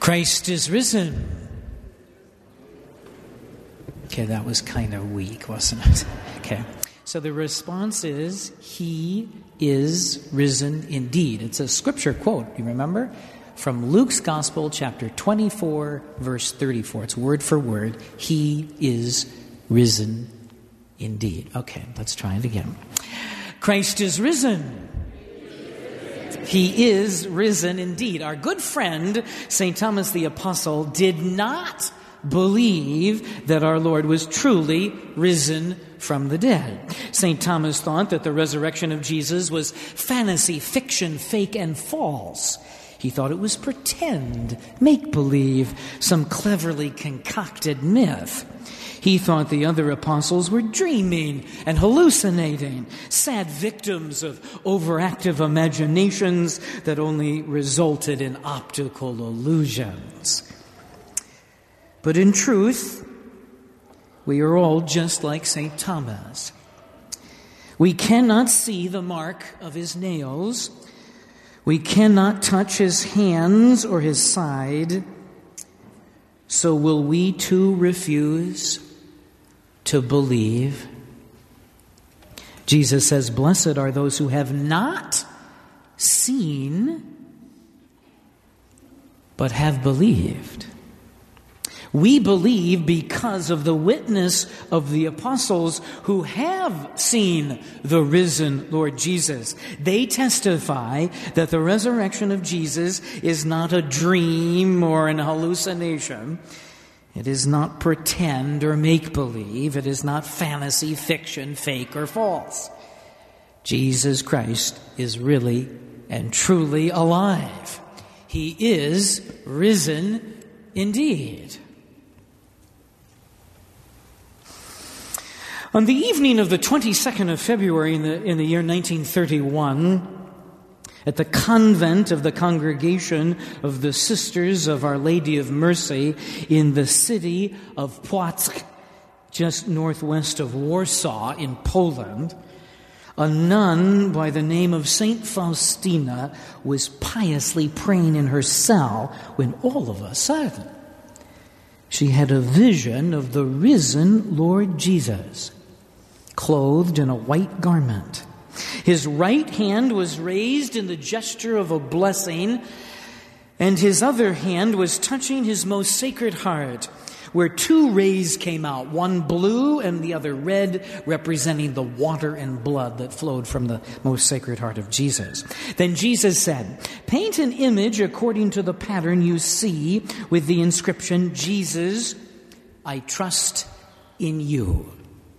Christ is risen. Okay, that was kind of weak, wasn't it? Okay. So the response is, He is risen indeed. It's a scripture quote, you remember? From Luke's Gospel, chapter 24, verse 34. It's word for word. He is risen indeed. Okay, let's try it again. Christ is risen. He is risen indeed. Our good friend, St. Thomas the Apostle, did not believe that our Lord was truly risen from the dead. St. Thomas thought that the resurrection of Jesus was fantasy, fiction, fake, and false. He thought it was pretend, make-believe, some cleverly concocted myth. He thought the other apostles were dreaming and hallucinating, sad victims of overactive imaginations that only resulted in optical illusions. But in truth, we are all just like St. Thomas. We cannot see the mark of his nails. We cannot touch his hands or his side. So will we too refuse to believe? Jesus says, "Blessed are those who have not seen, but have believed." We believe because of the witness of the apostles who have seen the risen Lord Jesus. They testify that the resurrection of Jesus is not a dream or an hallucination. It is not pretend or make-believe. It is not fantasy, fiction, fake, or false. Jesus Christ is really and truly alive. He is risen indeed. On the evening of the 22nd of February in the year 1931, at the convent of the Congregation of the Sisters of Our Lady of Mercy in the city of Płock, just northwest of Warsaw in Poland, a nun by the name of St. Faustina was piously praying in her cell when all of a sudden she had a vision of the risen Lord Jesus, clothed in a white garment. His right hand was raised in the gesture of a blessing, and his other hand was touching his most sacred heart, where two rays came out, one blue and the other red, representing the water and blood that flowed from the most sacred heart of Jesus. Then Jesus said, "Paint an image according to the pattern you see with the inscription, 'Jesus, I trust in you.'"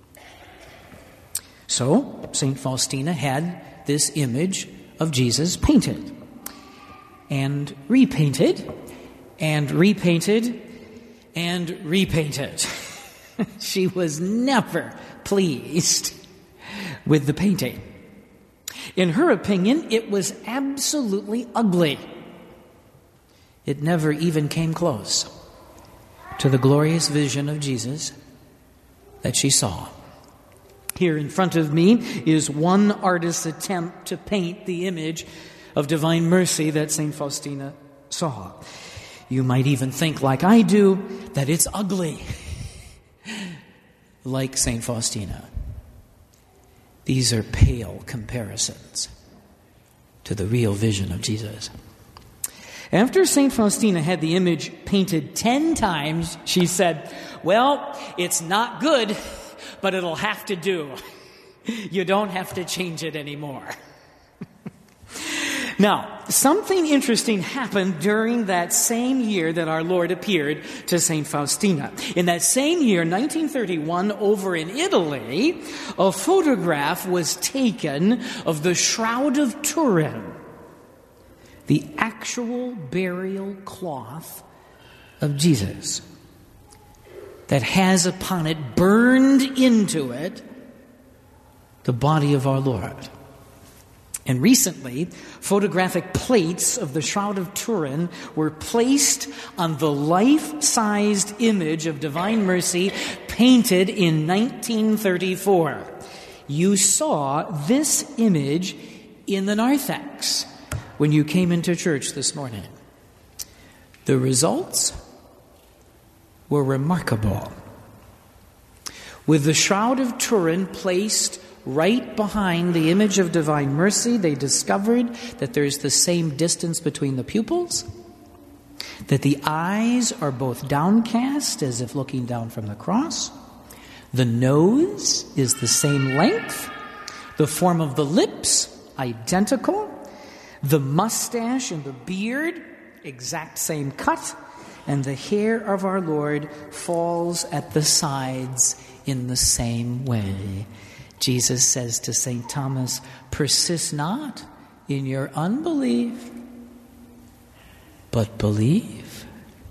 So, St. Faustina had this image of Jesus painted and repainted and repainted and repainted. She was never pleased with the painting. In her opinion, it was absolutely ugly. It never even came close to the glorious vision of Jesus that she saw. Here in front of me is one artist's attempt to paint the image of divine mercy that St. Faustina saw. You might even think, like I do, that it's ugly, like St. Faustina. These are pale comparisons to the real vision of Jesus. After St. Faustina had the image painted 10 times, she said, "Well, it's not good, but it'll have to do. You don't have to change it anymore." Now, something interesting happened during that same year that our Lord appeared to St. Faustina. In that same year, 1931, over in Italy, a photograph was taken of the Shroud of Turin, the actual burial cloth of Jesus, that has upon it, burned into it, the body of our Lord. And recently, photographic plates of the Shroud of Turin were placed on the life-sized image of Divine Mercy painted in 1934. You saw this image in the narthex when you came into church this morning. The results were remarkable. With the Shroud of Turin placed right behind the image of divine mercy, they discovered that there's the same distance between the pupils, that the eyes are both downcast as if looking down from the cross. The nose is the same length. The form of the lips, identical. The mustache and the beard, exact same cut. And the hair of our Lord falls at the sides in the same way. Jesus says to St. Thomas, persist not in your unbelief, but believe.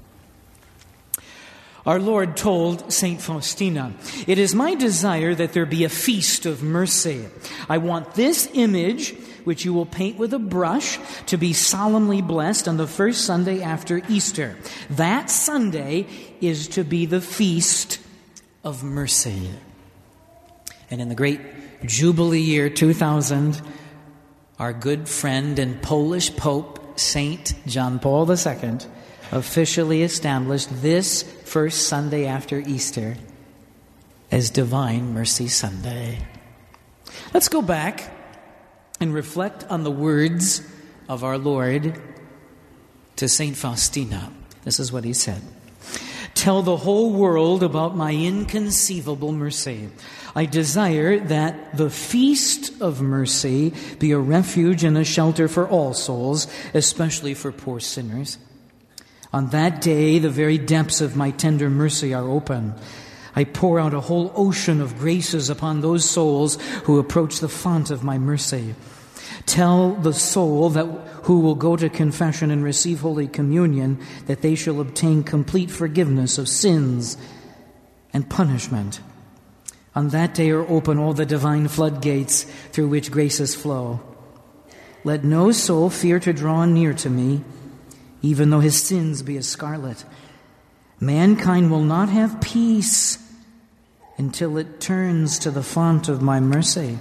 Our Lord told St. Faustina, "It is my desire that there be a feast of mercy. I want this image, which you will paint with a brush, to be solemnly blessed on the first Sunday after Easter. That Sunday is to be the feast of mercy." And in the great Jubilee year 2000, our good friend and Polish Pope, St. John Paul II, officially established this first Sunday after Easter as Divine Mercy Sunday. Let's go back and reflect on the words of our Lord to St. Faustina. This is what he said. "Tell the whole world about my inconceivable mercy. I desire that the feast of mercy be a refuge and a shelter for all souls, especially for poor sinners. On that day, the very depths of my tender mercy are open. I pour out a whole ocean of graces upon those souls who approach the font of my mercy. Tell the soul who will go to confession and receive Holy Communion that they shall obtain complete forgiveness of sins and punishment. On that day are open all the divine floodgates through which graces flow. Let no soul fear to draw near to me, even though his sins be as scarlet. Mankind will not have peace until it turns to the font of my mercy."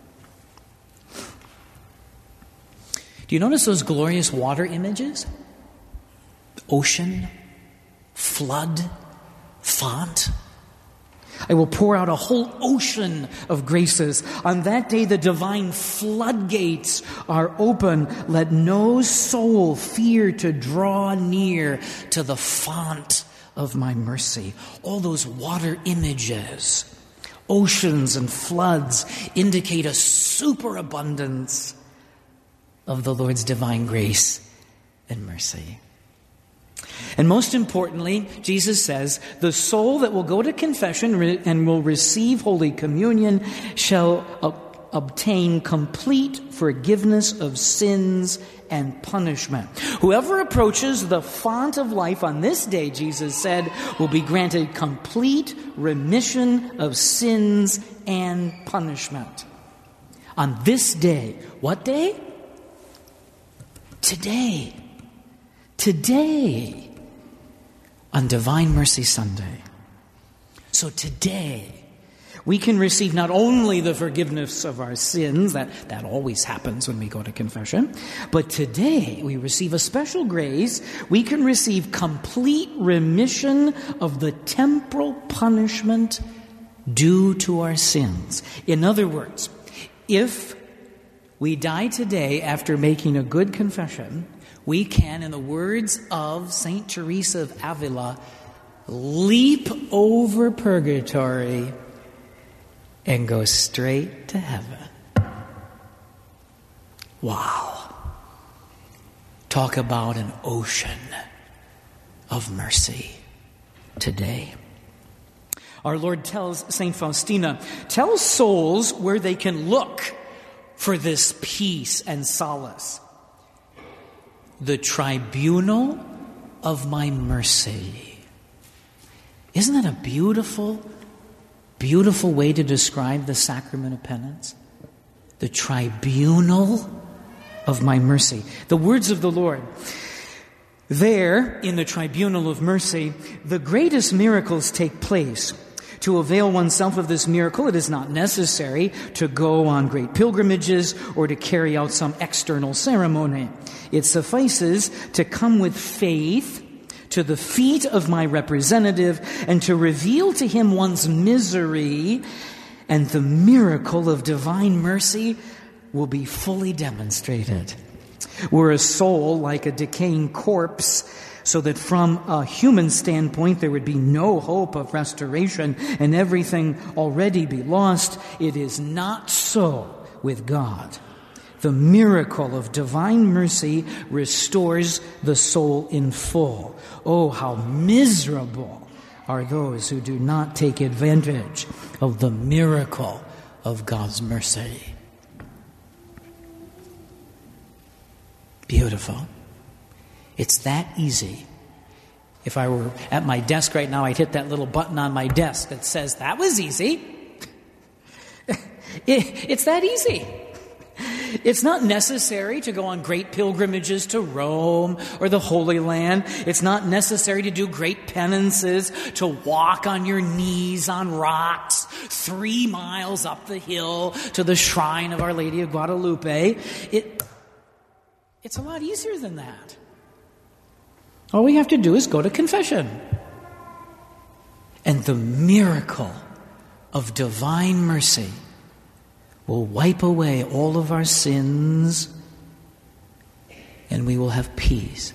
Do you notice those glorious water images? Ocean, flood, font. I will pour out a whole ocean of graces. On that day, the divine floodgates are open. Let no soul fear to draw near to the font of my mercy. All those water images, oceans and floods, indicate a superabundance of the Lord's divine grace and mercy. And most importantly, Jesus says, the soul that will go to confession and will receive Holy Communion shall obtain complete forgiveness of sins and punishment. Whoever approaches the font of life on this day, Jesus said, will be granted complete remission of sins and punishment. On this day, what day? Today. Today. On Divine Mercy Sunday. So today, we can receive not only the forgiveness of our sins, that always happens when we go to confession, but today we receive a special grace. We can receive complete remission of the temporal punishment due to our sins. In other words, if we die today after making a good confession, we can, in the words of St. Teresa of Avila, leap over purgatory and go straight to heaven. Wow. Talk about an ocean of mercy today. Our Lord tells St. Faustina, tell souls where they can look for this peace and solace. The tribunal of my mercy. Isn't that a beautiful, beautiful way to describe the sacrament of penance? The tribunal of my mercy. The words of the Lord. There, in the tribunal of mercy, the greatest miracles take place. To avail oneself of this miracle, it is not necessary to go on great pilgrimages or to carry out some external ceremony. It suffices to come with faith to the feet of my representative and to reveal to him one's misery, and the miracle of divine mercy will be fully demonstrated. Were a soul like a decaying corpse, so that from a human standpoint there would be no hope of restoration and everything already be lost, it is not so with God. The miracle of divine mercy restores the soul in full. Oh, how miserable are those who do not take advantage of the miracle of God's mercy. Beautiful. It's that easy. If I were at my desk right now, I'd hit that little button on my desk that says, that was easy. It's that easy. It's not necessary to go on great pilgrimages to Rome or the Holy Land. It's not necessary to do great penances, to walk on your knees on rocks 3 miles up the hill to the shrine of Our Lady of Guadalupe. It's a lot easier than that. All we have to do is go to confession. And the miracle of divine mercy will wipe away all of our sins, and we will have peace.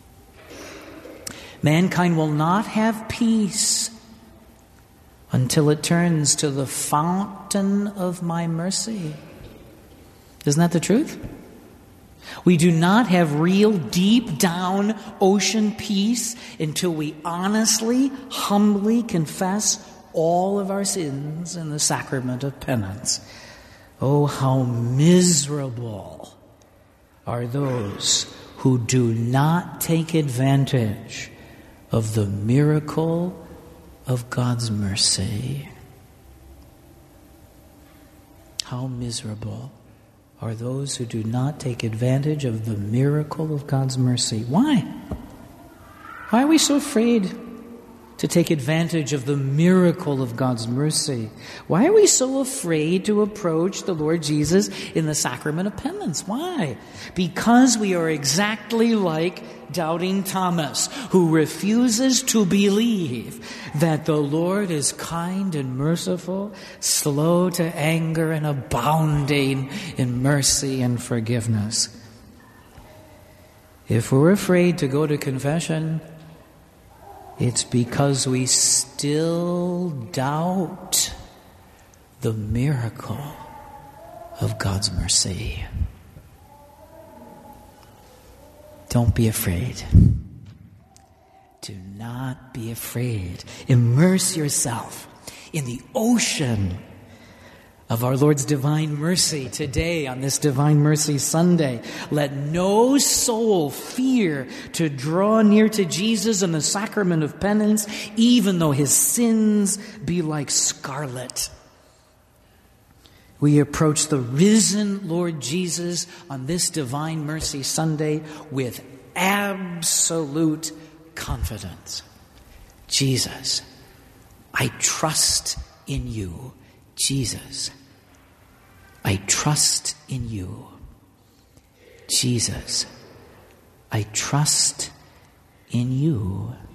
Mankind will not have peace until it turns to the fountain of my mercy. Isn't that the truth? We do not have real deep down ocean peace until we honestly, humbly confess all of our sins in the sacrament of penance. Oh, how miserable are those who do not take advantage of the miracle of God's mercy. How miserable are those who do not take advantage of the miracle of God's mercy. Why? Why are we so afraid to take advantage of the miracle of God's mercy? Why are we so afraid to approach the Lord Jesus in the sacrament of penance? Why? Because we are exactly like doubting Thomas, who refuses to believe that the Lord is kind and merciful, slow to anger, and abounding in mercy and forgiveness. If we're afraid to go to confession, it's because we still doubt the miracle of God's mercy. Don't be afraid. Do not be afraid. Immerse yourself in the ocean of our Lord's divine mercy today on this Divine Mercy Sunday. Let no soul fear to draw near to Jesus in the sacrament of penance, even though his sins be like scarlet. We approach the risen Lord Jesus on this Divine Mercy Sunday with absolute confidence. Jesus, I trust in you. Jesus, I trust in you. Jesus, I trust in you.